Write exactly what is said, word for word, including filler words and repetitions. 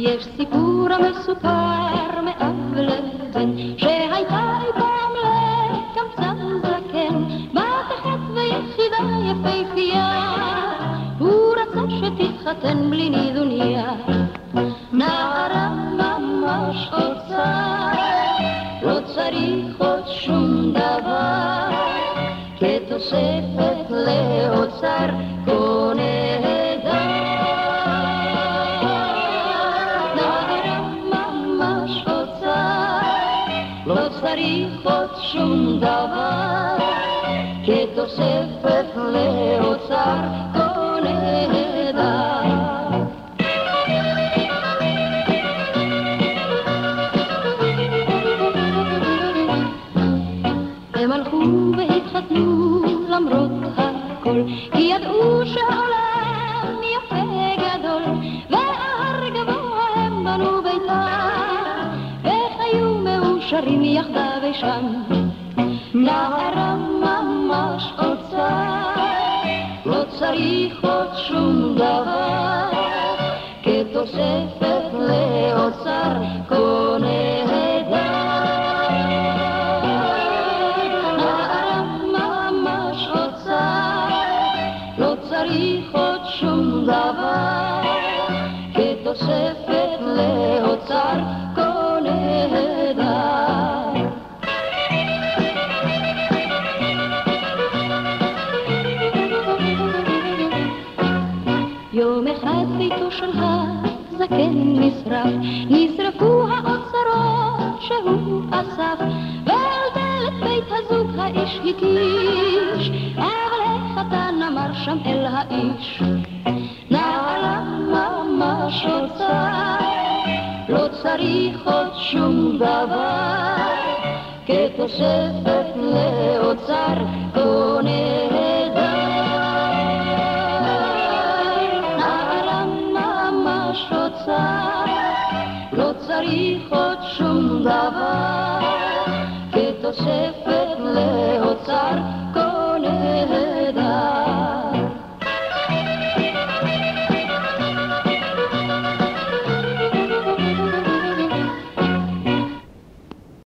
יש סיפור המסופר מאב לבן, שהייתה אי פעם לקמצן זקן, בת אחת ויחידה יפהפייה, הוא רצה שתתחתן בלי נידוניה. נערה ממש אוצר, לא צריך עוד שום דבר, כתוספת לאוצר כה נהדר. לא צריך עוד שום דבר, כתוספת לאוצר כה נהדר. הם הלכו והתחתנו למרות הכל, כי ידעו שהעולם יפה גדול, וההר גבוה הם בנו ביתם, וחיו מאושרים יחדיו שם. נערה ממש אוצר, לא צריך עוד שום דבר, כתוספת לאוצר כה נהדר. נערה ממש אוצר, לא צריך עוד שום דבר, כתוספת לאוצר כה נהדר. יום אחד ביתו של הזקן נשרף, נשרפו האוצרות שהוא אסף, ועל דלת בית הזוג האיש הקיש, אבל החתן אמר שם אל האיש, נערה ממש אוצר, לא צריך עוד שום דבר, כתוספת לאוצר כה נהדר.